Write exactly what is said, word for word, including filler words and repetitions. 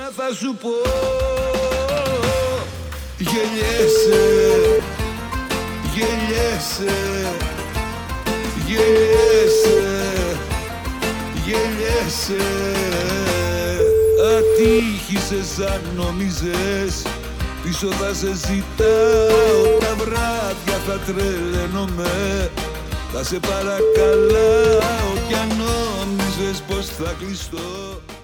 θα σου πω. Γελιέσαι, γελιέσαι, γελιέσαι, γελιέσαι. Ατύχησες αν νόμιζες πίσω θα σε ζητάω. Τα βράδια θα τρελαίνομαι, θα σε παρακαλάω. Κι αν νόμιζες πως θα κλειστώ